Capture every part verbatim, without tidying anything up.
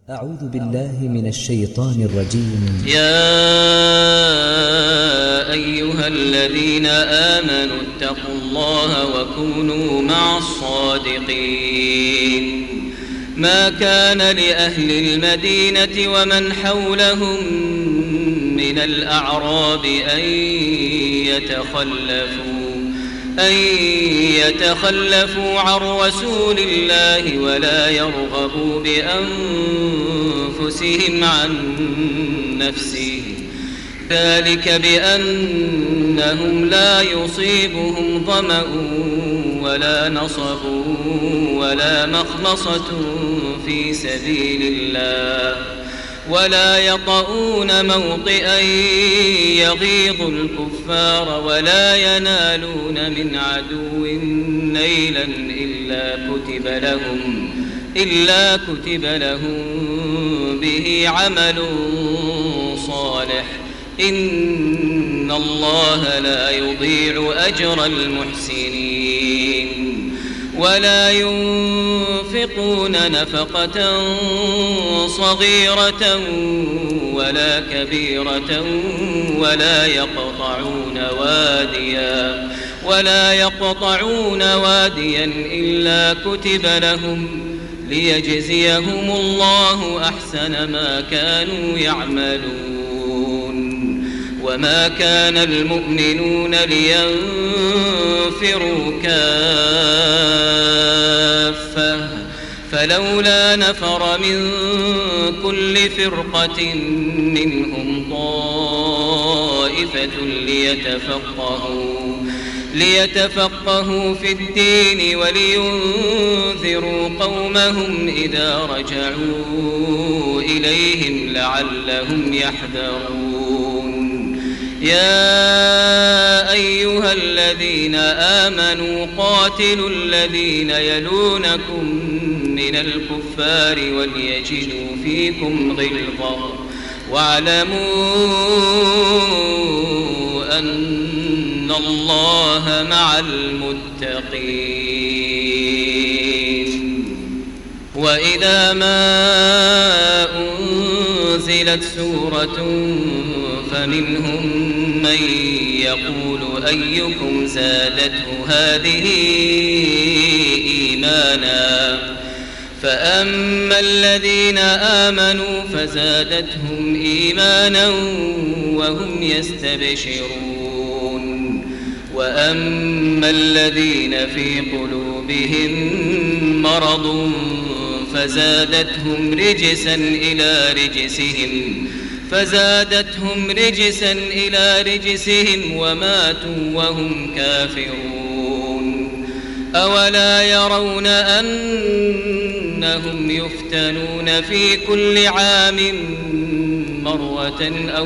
أعوذ بالله من الشيطان الرجيم. يا أيها الذين آمنوا اتقوا الله وكونوا مع الصادقين. ما كان لأهل المدينة ومن حولهم من الأعراب أن يتخلفوا أن يتخلفوا عن رسول الله ولا يرغبوا بأنفسهم عن نفسه، ذلك بأنهم لا يصيبهم ظمأ ولا نصب ولا مخمصة في سبيل الله، ولا يطؤون موطئا يغيظ الكفار، ولا ينالون من عدو نيلا إلا كتب لهم إلا كتب لهم به عمل صالح، إن الله لا يضيع أجر المحسنين. ولا ينفقون نفقة صغيرة ولا كبيرة ولا يقطعون واديا ولا يقطعون واديا إلا كتب لهم ليجزيهم الله أحسن ما كانوا يعملون. وما كان المؤمنون لينفروا كافة، فلولا نفر من كل فرقة منهم طائفة ليتفقهوا ليتفقهوا في الدين ولينذروا قومهم إذا رجعوا إليهم لعلهم يحذرون. يا أيها الذين آمنوا قاتلوا الذين يلونكم من الكفار وليجدوا فيكم غلظة، واعلموا أن الله مع المتقين. وإذا ما أنزلت سورة فمنهم من يقول أيكم زادته هذه إيمانا، فأما الذين آمنوا فزادتهم إيمانا وهم يستبشرون، وأما الذين في قلوبهم مرض فزادتهم رجسا إلى رجسهم فزادتهم رجسا إلى رجسهم وماتوا وهم كافرون. أولا يرون أنهم يفتنون في كل عام مرة أو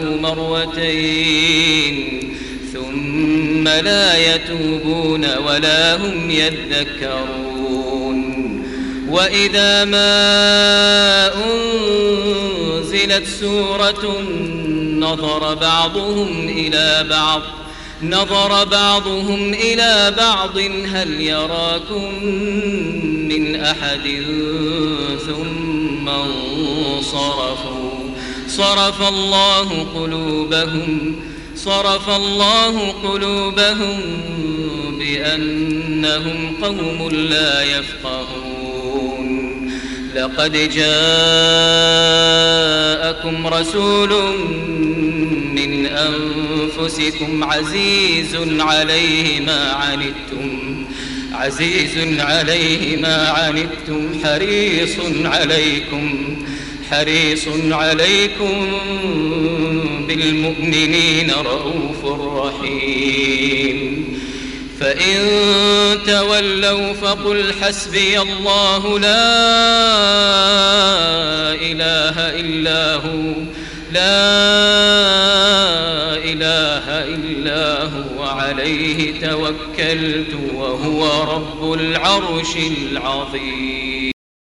مرتين ثم لا يتوبون ولا هم يذكرون. وإذا ما أنزلت سورة نظر بعضهم إلى بعض نظر بعضهم إلى بعض هل يراكم من أحد ثم انصرفوا صرف الله قلوبهم صرف الله قلوبهم بأنهم قوم لا يفقهون. لقد جاءكم رسول من أنفسكم عزيز عليه ما عنتم عزيز عليه ما عنتم حريص عليكم حريص عليكم بالمؤمنين رؤوف رحيم. فإن تولوا فقل حسبي الله لا إله إلا هو لا إله إلا هو عليه توكلت وهو رب العرش العظيم.